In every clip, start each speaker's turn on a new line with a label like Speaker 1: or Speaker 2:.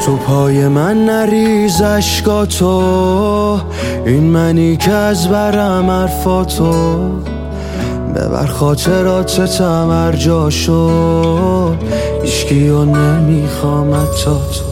Speaker 1: تو پای من نریز اشکاتو، این منی که از برم حرفاتو، ببر خاطراتتم هر جا شد، هیچکیو نمیخوام حتی تو.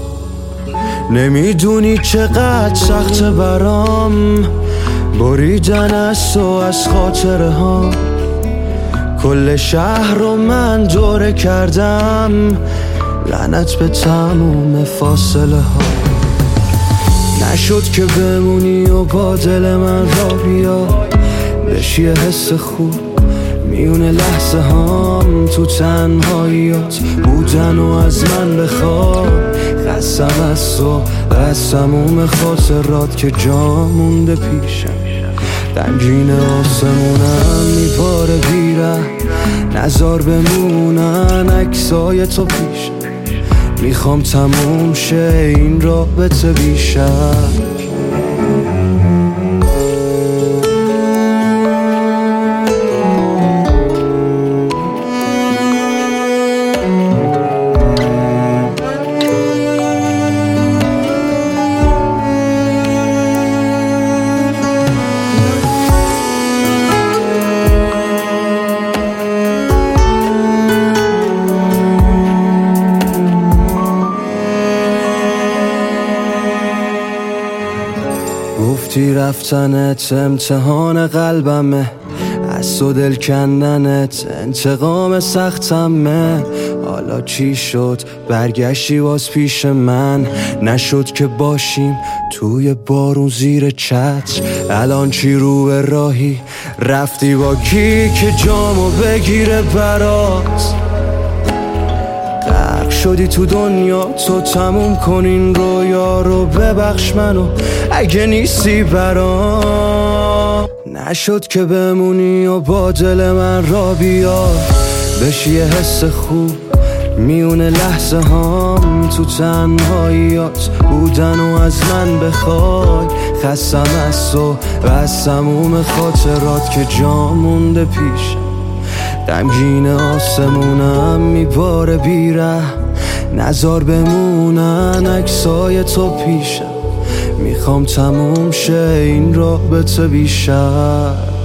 Speaker 1: نمیدونی چقدر سخته برام بریدن از تو از خاطره ها، کل شهر رو من دوره کردم، لعنت به تموم فاصله ها. نشد که بمونی و با دل من را بیا، بشی یه حس خوب میونه لحظه هام، تو تنهاییات بودن و از من بخواب. قسم از تو از تموم خاطرات که جا مونده پیشم، غمگین آسمونم میباره بیره، نزار بمونن عکسای تو پیشم، میخوام تموم شه این رابطه بیشتر. گفتی رفتنت امتحان قلبمه، از تو دل کندنت انتقام سختمه. حالا چی شد برگشتی باز پیش من، نشد که باشیم توی بارون زیر چتر. الان چی رو به راهی رفتی با کی که جامو بگیره برات؟ غرق شدی تو دنیا تو، تموم کن این رویا رو، ببخش منو اگه نیستی برام. نشد که بمونی و با دل من را بیار، بشی یه حس خوب میونه لحظه هام، تو تنهاییات بودن و از من بخوای. خستم از تو و از تموم خاطرات که جا مونده پیشم، غمگین آسمونم میباره بیره، نزار بمونن عکسای تو پیشم، میخوام تموم شه این رابطه بیشتر.